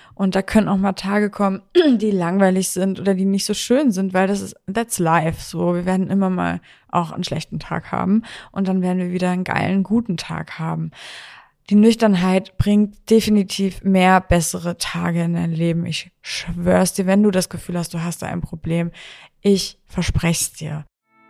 Und da können auch mal Tage kommen, die langweilig sind oder die nicht so schön sind, weil that's life. So, wir werden immer mal auch einen schlechten Tag haben und dann werden wir wieder einen geilen, guten Tag haben. Die Nüchternheit bringt definitiv mehr bessere Tage in dein Leben. Ich schwör's dir, wenn du das Gefühl hast, du hast da ein Problem, ich verspreche es dir.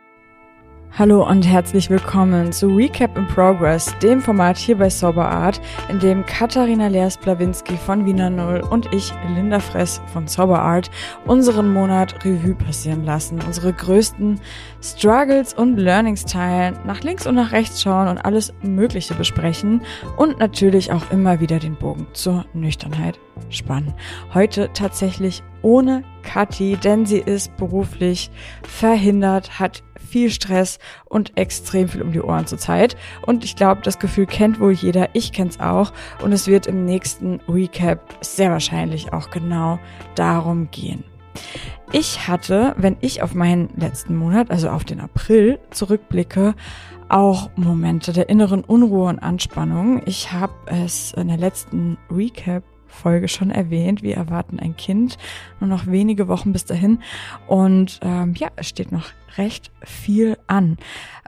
Hallo und herzlich willkommen zu Recap in Progress, dem Format hier bei Sober Art, in dem Katharina Leers-Blawinski von Wiener Null und ich, Linda Fress von Sober Art, unseren Monat Revue passieren lassen, unsere größten Struggles und Learnings teilen, nach links und nach rechts schauen und alles Mögliche besprechen und natürlich auch immer wieder den Bogen zur Nüchternheit spannen. Heute tatsächlich ohne Kathi, denn sie ist beruflich verhindert, hat viel Stress und extrem viel um die Ohren zurzeit. Und ich glaube, das Gefühl kennt wohl jeder. Ich kenn's auch. Und es wird im nächsten Recap sehr wahrscheinlich auch genau darum gehen. Ich hatte, wenn ich auf meinen letzten Monat, also auf den April, zurückblicke, auch Momente der inneren Unruhe und Anspannung. Ich habe es in der letzten Recap-Folge schon erwähnt. Wir erwarten ein Kind, nur noch wenige Wochen bis dahin. Und es steht noch recht viel an.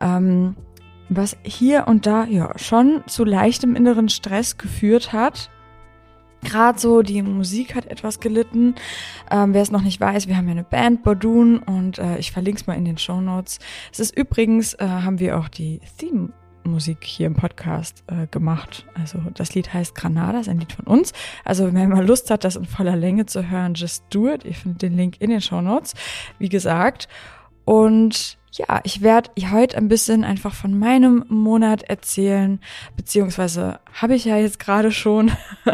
Was hier und da schon zu leichtem inneren Stress geführt hat. Gerade so, die Musik hat etwas gelitten. Wer es noch nicht weiß, wir haben ja eine Band, Bordun, und ich verlinke es mal in den Shownotes. Es ist übrigens, haben wir auch die Theme-Musik hier im Podcast gemacht. Also das Lied heißt Granada, ist ein Lied von uns. Also wenn man Lust hat, das in voller Länge zu hören, just do it. Ihr findet den Link in den Shownotes, wie gesagt. Und ja, ich werde heute ein bisschen einfach von meinem Monat erzählen, beziehungsweise habe ich ja jetzt gerade schon.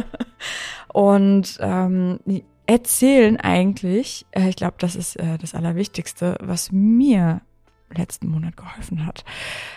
Und erzählen eigentlich, ich glaube, das ist das Allerwichtigste, was mir letzten Monat geholfen hat,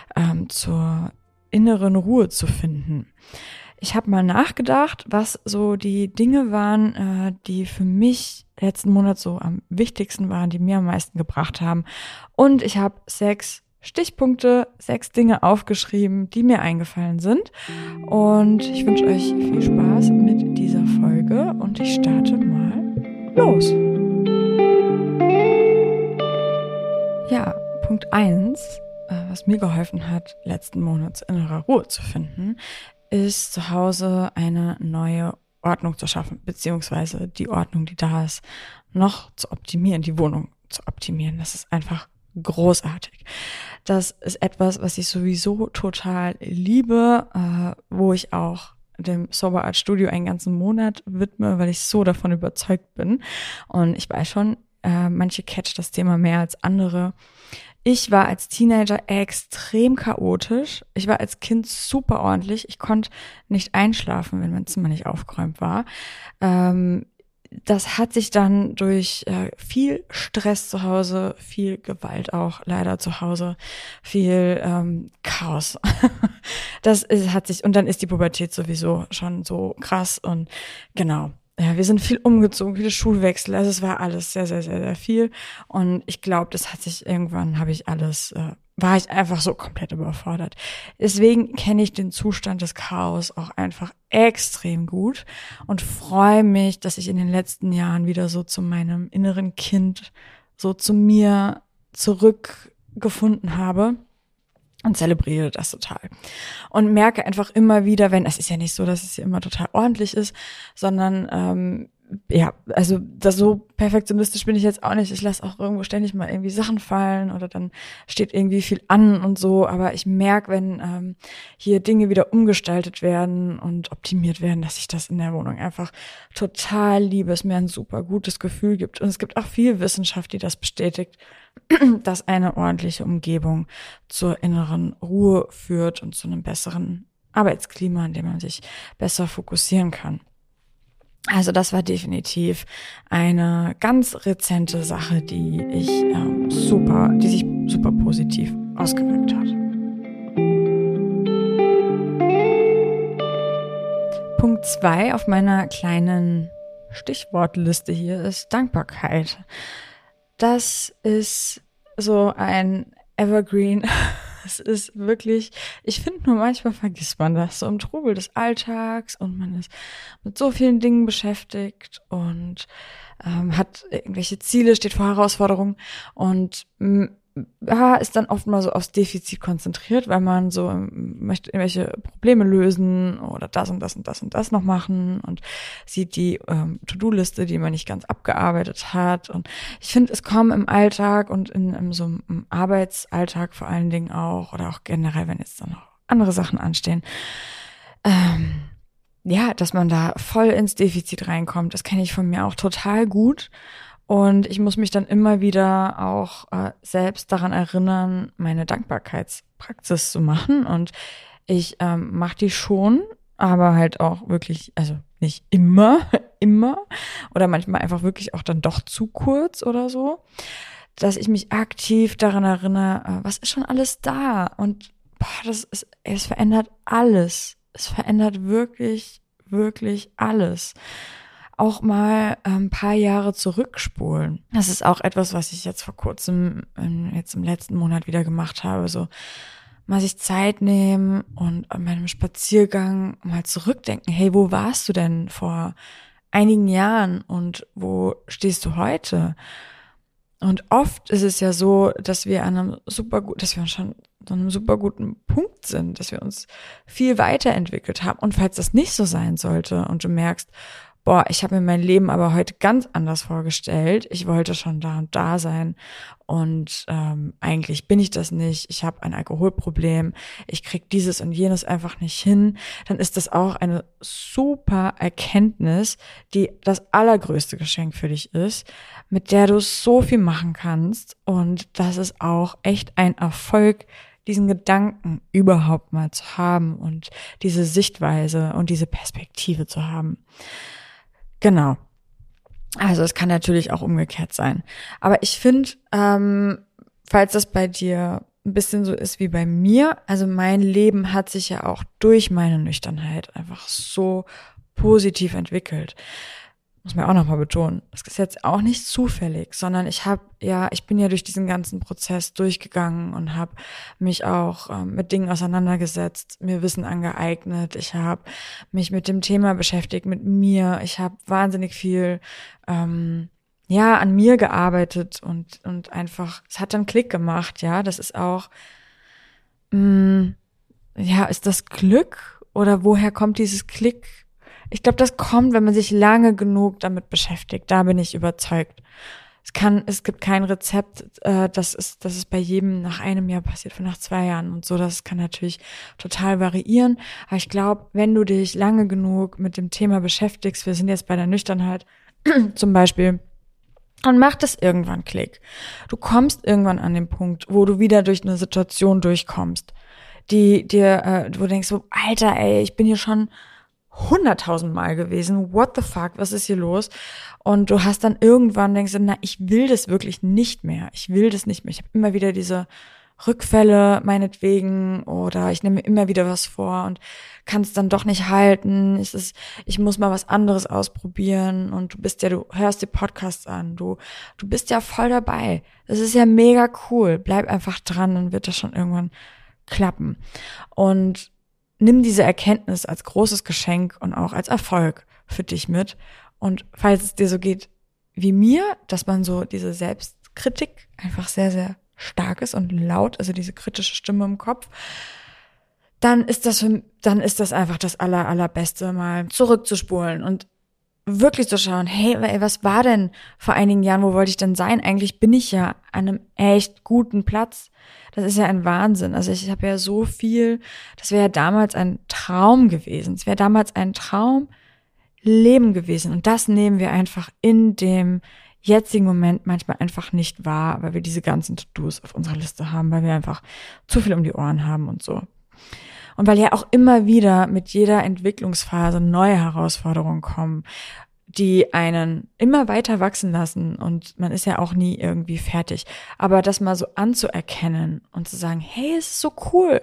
zur inneren Ruhe zu finden. Ich habe mal nachgedacht, was so die Dinge waren, die für mich letzten Monat so am wichtigsten waren, die mir am meisten gebracht haben. Und ich habe 6 Stichpunkte, 6 Dinge aufgeschrieben, die mir eingefallen sind. Und ich wünsche euch viel Spaß mit dieser Folge und ich starte mal los. Ja, Punkt 1, was mir geholfen hat, letzten Monat zur innerer Ruhe zu finden, ist zu Hause eine neue Ordnung zu schaffen, beziehungsweise die Ordnung, die da ist, noch zu optimieren, die Wohnung zu optimieren. Das ist einfach großartig. Das ist etwas, was ich sowieso total liebe, wo ich auch dem Sober Art Studio einen ganzen Monat widme, weil ich so davon überzeugt bin. Und ich weiß schon, manche catcht das Thema mehr als andere. Ich war als Teenager extrem chaotisch. Ich war als Kind super ordentlich. Ich konnte nicht einschlafen, wenn mein Zimmer nicht aufgeräumt war. Das hat sich dann durch viel Stress zu Hause, viel Gewalt auch leider zu Hause, viel Chaos. Und dann ist die Pubertät sowieso schon so krass und genau. Ja, wir sind viel umgezogen, viele Schulwechsel, also es war alles sehr, sehr, sehr, sehr viel und ich glaube, das hat sich irgendwann, war ich einfach so komplett überfordert. Deswegen kenne ich den Zustand des Chaos auch einfach extrem gut und freue mich, dass ich in den letzten Jahren wieder so zu meinem inneren Kind, so zu mir zurückgefunden habe. Und zelebriere das total. Und merke einfach immer wieder, es ist ja nicht so, dass es hier immer total ordentlich ist, sondern also das so perfektionistisch bin ich jetzt auch nicht. Ich lasse auch irgendwo ständig mal irgendwie Sachen fallen oder dann steht irgendwie viel an und so. Aber ich merke, wenn hier Dinge wieder umgestaltet werden und optimiert werden, dass ich das in der Wohnung einfach total liebe, es mir ein super gutes Gefühl gibt. Und es gibt auch viel Wissenschaft, die das bestätigt, dass eine ordentliche Umgebung zur inneren Ruhe führt und zu einem besseren Arbeitsklima, in dem man sich besser fokussieren kann. Also das war definitiv eine ganz rezente Sache, die sich super positiv ausgewirkt hat. Punkt 2 auf meiner kleinen Stichwortliste hier ist Dankbarkeit. Das ist so ein Evergreen, Es ist wirklich, ich finde nur manchmal vergisst man das so im Trubel des Alltags und man ist mit so vielen Dingen beschäftigt und hat irgendwelche Ziele, steht vor Herausforderungen und ist dann oft mal so aufs Defizit konzentriert, weil man so möchte irgendwelche Probleme lösen oder das und das und das und das noch machen und sieht die To-Do-Liste, die man nicht ganz abgearbeitet hat. Und ich finde, es kommen im Alltag und in so einem Arbeitsalltag vor allen Dingen auch oder auch generell, wenn jetzt dann noch andere Sachen anstehen, ja, dass man da voll ins Defizit reinkommt. Das kenne ich von mir auch total gut. Und ich muss mich dann immer wieder auch selbst daran erinnern, meine Dankbarkeitspraxis zu machen. Und ich mache die schon, aber halt auch wirklich, also nicht immer, immer. Oder manchmal einfach wirklich auch dann doch zu kurz oder so. Dass ich mich aktiv daran erinnere, was ist schon alles da? Und es verändert alles. Es verändert wirklich, wirklich alles. Auch mal ein paar Jahre zurückspulen. Das ist auch etwas, was ich jetzt vor kurzem, jetzt im letzten Monat wieder gemacht habe. So mal sich Zeit nehmen und an meinem Spaziergang mal zurückdenken. Hey, wo warst du denn vor einigen Jahren und wo stehst du heute? Und oft ist es ja so, dass wir dass wir schon an einem super guten Punkt sind, dass wir uns viel weiterentwickelt haben. Und falls das nicht so sein sollte und du merkst, boah, ich habe mir mein Leben aber heute ganz anders vorgestellt. Ich wollte schon da und da sein und eigentlich bin ich das nicht. Ich habe ein Alkoholproblem. Ich krieg dieses und jenes einfach nicht hin. Dann ist das auch eine super Erkenntnis, die das allergrößte Geschenk für dich ist, mit der du so viel machen kannst. Und das ist auch echt ein Erfolg, diesen Gedanken überhaupt mal zu haben und diese Sichtweise und diese Perspektive zu haben. Genau. Also es kann natürlich auch umgekehrt sein. Aber ich finde, falls das bei dir ein bisschen so ist wie bei mir, also mein Leben hat sich ja auch durch meine Nüchternheit einfach so positiv entwickelt. Muss man auch nochmal betonen. Das ist jetzt auch nicht zufällig, sondern ich bin ja durch diesen ganzen Prozess durchgegangen und habe mich auch mit Dingen auseinandergesetzt, mir Wissen angeeignet. Ich habe mich mit dem Thema beschäftigt, mit mir. Ich habe wahnsinnig viel an mir gearbeitet und einfach, es hat dann Klick gemacht, ja. Das ist auch, ist das Glück oder woher kommt dieses Klick? Ich glaube, das kommt, wenn man sich lange genug damit beschäftigt. Da bin ich überzeugt. Es gibt kein Rezept, das ist bei jedem nach einem Jahr passiert, nach 2 Jahren und so. Das kann natürlich total variieren. Aber ich glaube, wenn du dich lange genug mit dem Thema beschäftigst, wir sind jetzt bei der Nüchternheit zum Beispiel, dann macht es irgendwann Klick. Du kommst irgendwann an den Punkt, wo du wieder durch eine Situation durchkommst, wo du denkst so, Alter, ey, ich bin hier schon 100.000 Mal gewesen. What the fuck? Was ist hier los? Und du hast dann irgendwann denkst du, ich will das wirklich nicht mehr. Ich will das nicht mehr. Ich habe immer wieder diese Rückfälle meinetwegen oder ich nehme mir immer wieder was vor und kann es dann doch nicht halten. Ich muss mal was anderes ausprobieren und du hörst dir Podcasts an. Du bist ja voll dabei. Das ist ja mega cool. Bleib einfach dran, dann wird das schon irgendwann klappen. Und nimm diese Erkenntnis als großes Geschenk und auch als Erfolg für dich mit. Und falls es dir so geht wie mir, dass man so diese Selbstkritik einfach sehr, sehr stark ist und laut, also diese kritische Stimme im Kopf, dann ist das einfach das Allerbeste, mal zurückzuspulen und wirklich zu schauen, hey, was war denn vor einigen Jahren, wo wollte ich denn sein? Eigentlich bin ich ja an einem echt guten Platz. Das ist ja ein Wahnsinn. Also ich habe ja so viel, das wäre ja damals ein Traum gewesen. Es wäre damals ein Traumleben gewesen. Und das nehmen wir einfach in dem jetzigen Moment manchmal einfach nicht wahr, weil wir diese ganzen To-Dos auf unserer Liste haben, weil wir einfach zu viel um die Ohren haben und so. Und weil ja auch immer wieder mit jeder Entwicklungsphase neue Herausforderungen kommen, die einen immer weiter wachsen lassen und man ist ja auch nie irgendwie fertig. Aber das mal so anzuerkennen und zu sagen, hey, es ist so cool.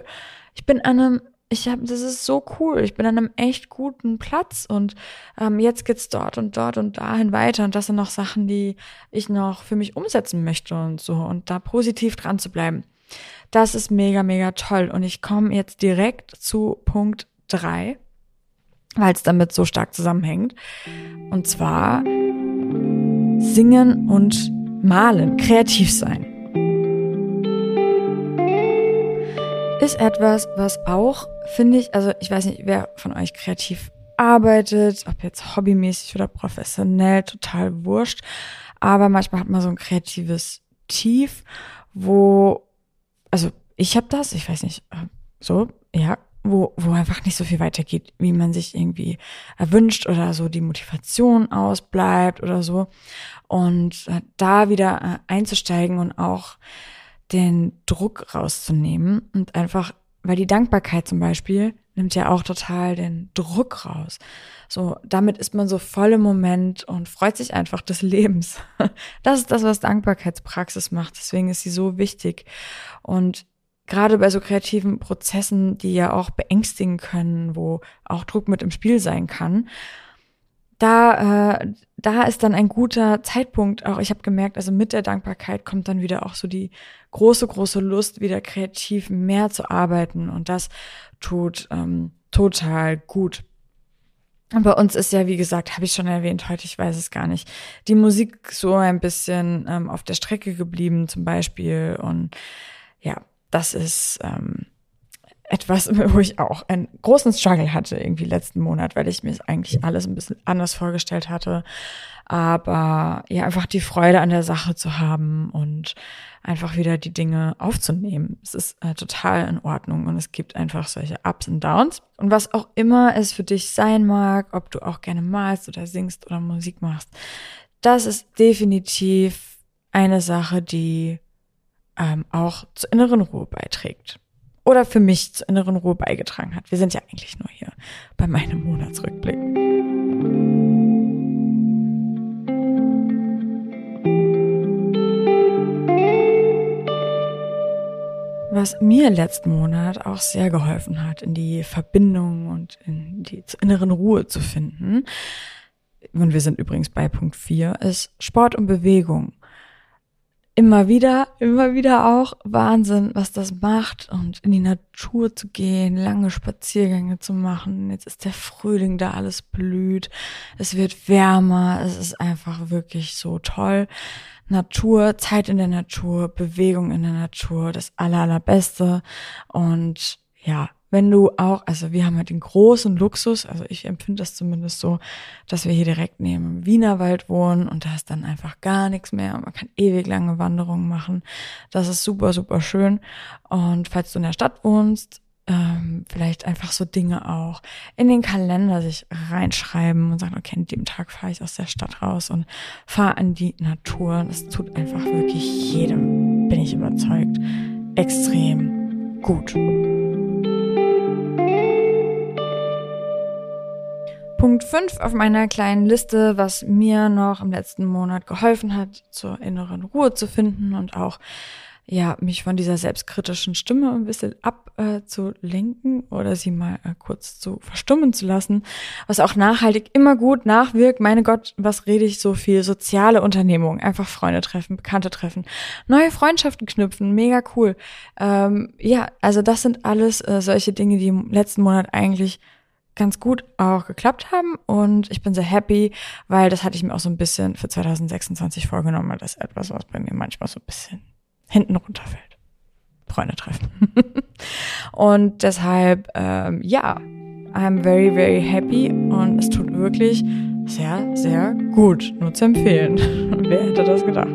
Das ist so cool. Ich bin an einem echt guten Platz und jetzt geht's dort und dahin weiter und das sind noch Sachen, die ich noch für mich umsetzen möchte und so und da positiv dran zu bleiben. Das ist mega, mega toll. Und ich komme jetzt direkt zu Punkt 3, weil es damit so stark zusammenhängt. Und zwar singen und malen, kreativ sein. Ist etwas, was auch, finde ich, also ich weiß nicht, wer von euch kreativ arbeitet, ob jetzt hobbymäßig oder professionell, total wurscht. Aber manchmal hat man so ein kreatives Tief, also ich habe das, ich weiß nicht, so, ja, wo einfach nicht so viel weitergeht, wie man sich irgendwie erwünscht oder so die Motivation ausbleibt oder so. Und da wieder einzusteigen und auch den Druck rauszunehmen und einfach, weil die Dankbarkeit zum Beispiel nimmt ja auch total den Druck raus. So, damit ist man so voll im Moment und freut sich einfach des Lebens. Das ist das, was Dankbarkeitspraxis macht. Deswegen ist sie so wichtig. Und gerade bei so kreativen Prozessen, die ja auch beängstigen können, wo auch Druck mit im Spiel sein kann, da ist dann ein guter Zeitpunkt auch. Ich habe gemerkt, also mit der Dankbarkeit kommt dann wieder auch so die große Lust, wieder kreativ mehr zu arbeiten. Und das tut total gut. Und bei uns ist ja, wie gesagt, habe ich schon erwähnt, heute, ich weiß es gar nicht, die Musik so ein bisschen auf der Strecke geblieben zum Beispiel. Und ja, das ist etwas, wo ich auch einen großen Struggle hatte irgendwie letzten Monat, weil ich mir eigentlich alles ein bisschen anders vorgestellt hatte. Aber ja, einfach die Freude an der Sache zu haben und einfach wieder die Dinge aufzunehmen. Es ist total in Ordnung und es gibt einfach solche Ups und Downs. Und was auch immer es für dich sein mag, ob du auch gerne malst oder singst oder Musik machst, das ist definitiv eine Sache, die auch zur inneren Ruhe beiträgt. Oder für mich zur inneren Ruhe beigetragen hat. Wir sind ja eigentlich nur hier bei meinem Monatsrückblick. Was mir letzten Monat auch sehr geholfen hat, in die Verbindung und in die zur inneren Ruhe zu finden, und wir sind übrigens bei Punkt 4, ist Sport und Bewegung. Immer wieder auch Wahnsinn, was das macht und in die Natur zu gehen, lange Spaziergänge zu machen. Jetzt ist der Frühling da, alles blüht, es wird wärmer, es ist einfach wirklich so toll. Natur, Zeit in der Natur, Bewegung in der Natur, das Allerbeste. Und ja, wenn du auch, also wir haben halt den großen Luxus, also ich empfinde das zumindest so, dass wir hier direkt neben dem Wienerwald wohnen und da ist dann einfach gar nichts mehr und man kann ewig lange Wanderungen machen. Das ist super, super schön. Und falls du in der Stadt wohnst, vielleicht einfach so Dinge auch in den Kalender sich reinschreiben und sagen, okay, an dem Tag fahre ich aus der Stadt raus und fahre an die Natur. Das tut einfach wirklich jedem, bin ich überzeugt, extrem gut. Punkt 5 auf meiner kleinen Liste, was mir noch im letzten Monat geholfen hat, zur inneren Ruhe zu finden und auch ja mich von dieser selbstkritischen Stimme ein bisschen abzulenken oder sie mal kurz zu verstummen zu lassen, was auch nachhaltig immer gut nachwirkt. Meine Gott, was rede ich so viel? Soziale Unternehmungen, einfach Freunde treffen, Bekannte treffen, neue Freundschaften knüpfen, mega cool. Ja, also das sind alles solche Dinge, die im letzten Monat eigentlich ganz gut auch geklappt haben und ich bin sehr happy, weil das hatte ich mir auch so ein bisschen für 2026 vorgenommen, weil das ist etwas, was bei mir manchmal so ein bisschen hinten runterfällt. Freunde treffen. Und deshalb, ja, I'm very, very happy und es tut wirklich sehr, sehr gut. Nur zu empfehlen. Wer hätte das gedacht?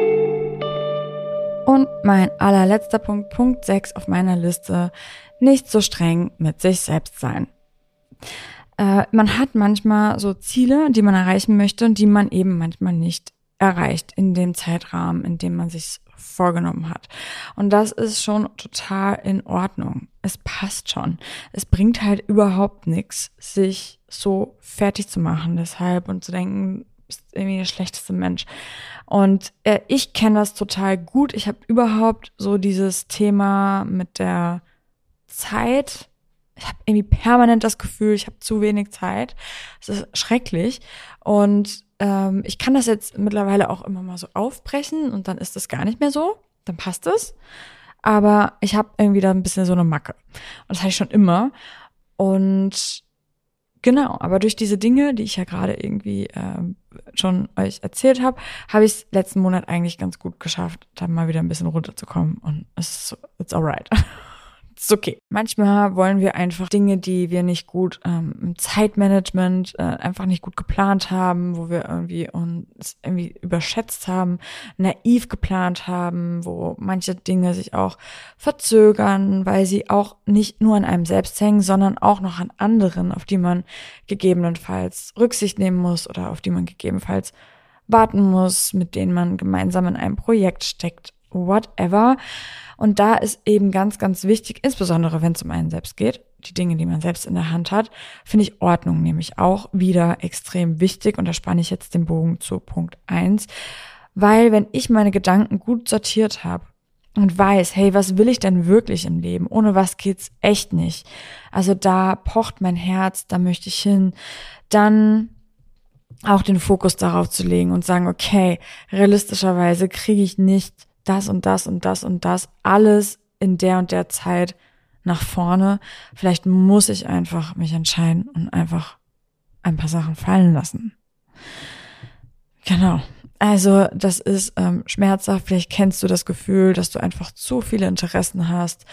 Und mein allerletzter Punkt, Punkt 6 auf meiner Liste, nicht so streng mit sich selbst sein. Man hat manchmal so Ziele, die man erreichen möchte und die man eben manchmal nicht erreicht in dem Zeitrahmen, in dem man sich vorgenommen hat. Und das ist schon total in Ordnung. Es passt schon. Es bringt halt überhaupt nichts, sich so fertig zu machen deshalb und zu denken, du bist irgendwie der schlechteste Mensch. Und ich kenne das total gut. Ich habe überhaupt so dieses Thema mit der Zeit. Ich habe irgendwie permanent das Gefühl, ich habe zu wenig Zeit. Das ist schrecklich. Und ich kann das jetzt mittlerweile auch immer mal so aufbrechen und dann ist das gar nicht mehr so. Dann passt es. aber ich habe irgendwie da ein bisschen so eine Macke. Und das hatte ich schon immer. Und genau, aber durch diese Dinge, die ich ja gerade irgendwie schon euch erzählt habe, habe ich es letzten Monat eigentlich ganz gut geschafft, da mal wieder ein bisschen runterzukommen. Und es ist so, it's alright. Ist okay. Manchmal wollen wir einfach Dinge, die wir nicht gut im Zeitmanagement einfach nicht gut geplant haben, wo wir irgendwie uns irgendwie überschätzt haben, naiv geplant haben, wo manche Dinge sich auch verzögern, weil sie auch nicht nur an einem selbst hängen, sondern auch noch an anderen, auf die man gegebenenfalls Rücksicht nehmen muss oder auf die man gegebenenfalls warten muss, mit denen man gemeinsam in einem Projekt steckt, whatever. Und da ist eben ganz, ganz wichtig, insbesondere wenn es um einen selbst geht, die Dinge, die man selbst in der Hand hat, finde ich Ordnung nämlich auch wieder extrem wichtig. Und da spanne ich jetzt den Bogen zu Punkt 1. Weil wenn ich meine Gedanken gut sortiert habe und weiß, hey, was will ich denn wirklich im Leben? Ohne was geht's echt nicht. Also da pocht mein Herz, da möchte ich hin. Dann auch den Fokus darauf zu legen und sagen, okay, realistischerweise kriege ich nicht das und das und das und das alles in der und der Zeit nach vorne. Vielleicht muss ich einfach mich entscheiden und einfach ein paar Sachen fallen lassen. Genau. Also das ist schmerzhaft. Vielleicht kennst du das Gefühl, dass du einfach zu viele Interessen hast,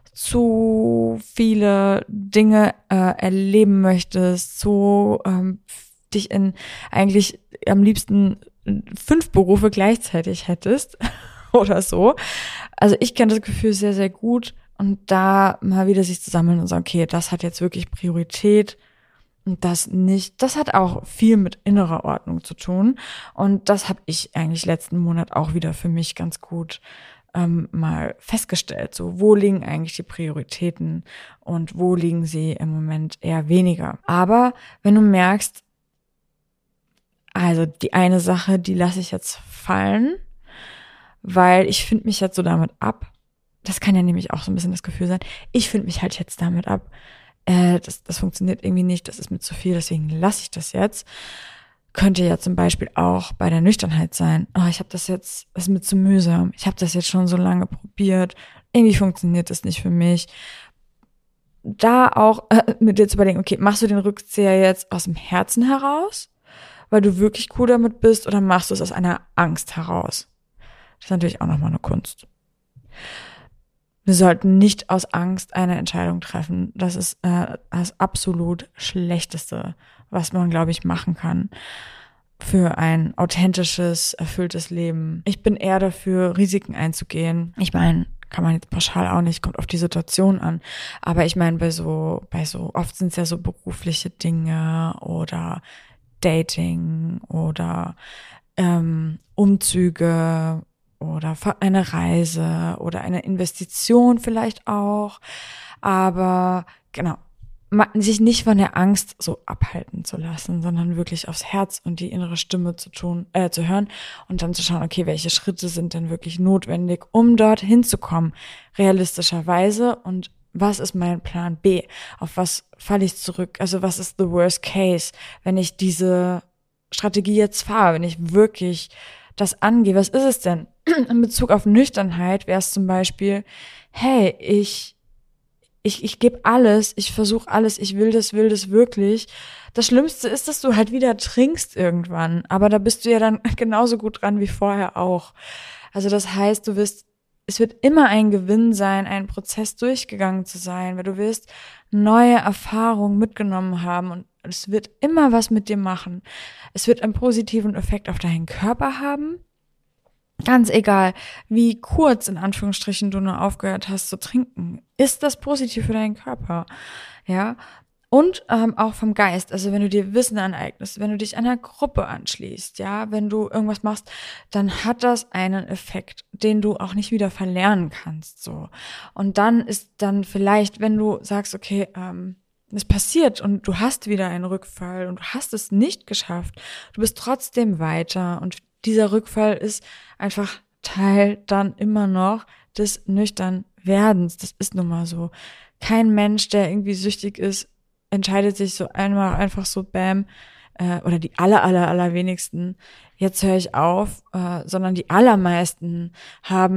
zu viele Dinge erleben möchtest, dich in eigentlich am liebsten 5 Berufe gleichzeitig hättest oder so. Also ich kenne das Gefühl sehr, sehr gut und da mal wieder sich zu sammeln und sagen, okay, das hat jetzt wirklich Priorität und das nicht. Das hat auch viel mit innerer Ordnung zu tun und das habe ich eigentlich letzten Monat auch wieder für mich ganz gut mal festgestellt. So, wo liegen eigentlich die Prioritäten und wo liegen sie im Moment eher weniger. Aber wenn du merkst, also die eine Sache, die lasse ich jetzt fallen, weil ich finde mich jetzt so damit ab. Das kann ja nämlich auch so ein bisschen das Gefühl sein. Ich finde mich halt jetzt damit ab. Das funktioniert irgendwie nicht, das ist mir zu viel, deswegen lasse ich das jetzt. Könnte ja zum Beispiel auch bei der Nüchternheit sein. Oh, das ist mir zu mühsam. Ich habe das jetzt schon so lange probiert. Irgendwie funktioniert das nicht für mich. Da auch mit dir zu überlegen, okay, machst du den Rückzieher jetzt aus dem Herzen heraus, weil du wirklich cool damit bist, oder machst du es aus einer Angst heraus? Das ist natürlich auch nochmal eine Kunst. Wir sollten nicht aus Angst eine Entscheidung treffen. Das ist das absolut Schlechteste, was man, glaube ich, machen kann für ein authentisches, erfülltes Leben. Ich bin eher dafür, Risiken einzugehen. Ich meine, kann man jetzt pauschal auch nicht, kommt auf die Situation an. Aber ich meine, bei so, oft sind es ja so berufliche Dinge oder Dating oder Umzüge oder eine Reise oder eine Investition vielleicht auch. Aber genau, sich nicht von der Angst so abhalten zu lassen, sondern wirklich aufs Herz und die innere Stimme zu hören und dann zu schauen, okay, welche Schritte sind denn wirklich notwendig, um dorthin zu kommen, realistischerweise, und was ist mein Plan B? Auf was falle ich zurück? Also was ist the worst case, wenn ich diese Strategie jetzt fahre, wenn ich wirklich das angehe? Was ist es denn? In Bezug auf Nüchternheit wäre es zum Beispiel, hey, ich gebe alles, ich versuche alles, ich will das wirklich. Das Schlimmste ist, dass du halt wieder trinkst irgendwann, aber da bist du ja dann genauso gut dran wie vorher auch. Also das heißt, es wird immer ein Gewinn sein, einen Prozess durchgegangen zu sein, weil du wirst neue Erfahrungen mitgenommen haben und es wird immer was mit dir machen. Es wird einen positiven Effekt auf deinen Körper haben. Ganz egal, wie kurz in Anführungsstrichen du nur aufgehört hast zu trinken, ist das positiv für deinen Körper, ja. Und auch vom Geist, also wenn du dir Wissen aneignest, wenn du dich einer Gruppe anschließt, ja, wenn du irgendwas machst, dann hat das einen Effekt, den du auch nicht wieder verlernen kannst, so. Und dann ist dann vielleicht, wenn du sagst, okay, es passiert und du hast wieder einen Rückfall und du hast es nicht geschafft, du bist trotzdem weiter und dieser Rückfall ist einfach Teil dann immer noch des Nüchternwerdens. Das ist nun mal so. Kein Mensch, der irgendwie süchtig ist, entscheidet sich so einmal einfach so bam, oder die allerwenigsten, jetzt höre ich auf, sondern die allermeisten haben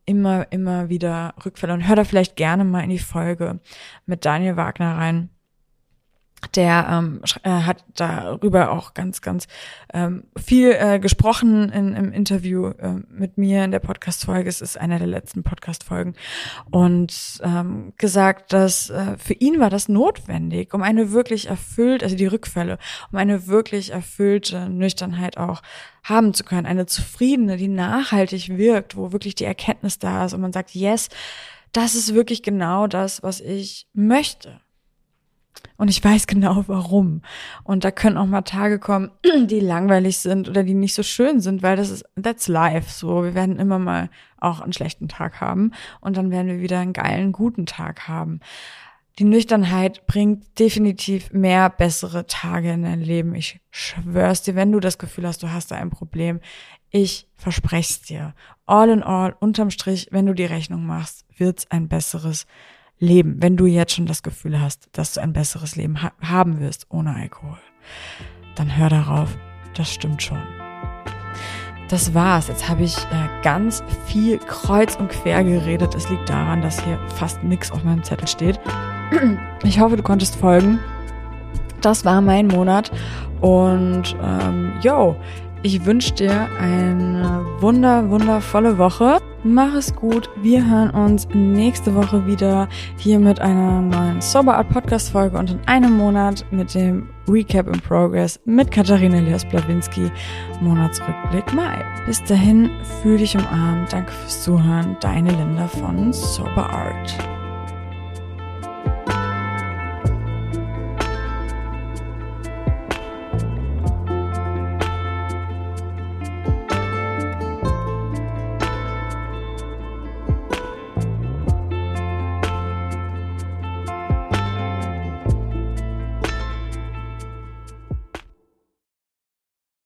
immer wieder Rückfälle. Und hör da vielleicht gerne mal in die Folge mit Daniel Wagner rein. Der hat darüber auch ganz viel gesprochen im Interview mit mir in der Podcast-Folge. Es ist einer der letzten Podcast-Folgen. Und gesagt, dass für ihn war das notwendig, um eine wirklich erfüllte, also die Rückfälle, um eine wirklich erfüllte Nüchternheit auch haben zu können. Eine zufriedene, die nachhaltig wirkt, wo wirklich die Erkenntnis da ist und man sagt, yes, das ist wirklich genau das, was ich möchte. Und ich weiß genau warum. Und da können auch mal Tage kommen, die langweilig sind oder die nicht so schön sind, weil that's life. So, wir werden immer mal auch einen schlechten Tag haben und dann werden wir wieder einen geilen, guten Tag haben. Die Nüchternheit bringt definitiv mehr bessere Tage in dein Leben. Ich schwör's dir, wenn du das Gefühl hast, du hast da ein Problem, ich verspreche es dir. All in all, unterm Strich, wenn du die Rechnung machst, wird's ein besseres Leben, wenn du jetzt schon das Gefühl hast, dass du ein besseres Leben haben wirst ohne Alkohol, dann hör darauf, das stimmt schon. Das war's. Jetzt habe ich ganz viel kreuz und quer geredet. Es liegt daran, dass hier fast nichts auf meinem Zettel steht. Ich hoffe, du konntest folgen. Das war mein Monat und ich wünsche dir eine wundervolle Woche. Mach es gut. Wir hören uns nächste Woche wieder hier mit einer neuen Sober Art Podcast Folge und in einem Monat mit dem Recap in Progress mit Katharina Elias-Blawinski. Monatsrückblick Mai. Bis dahin, fühl dich umarmt. Danke fürs Zuhören. Deine Linda von Sober Art.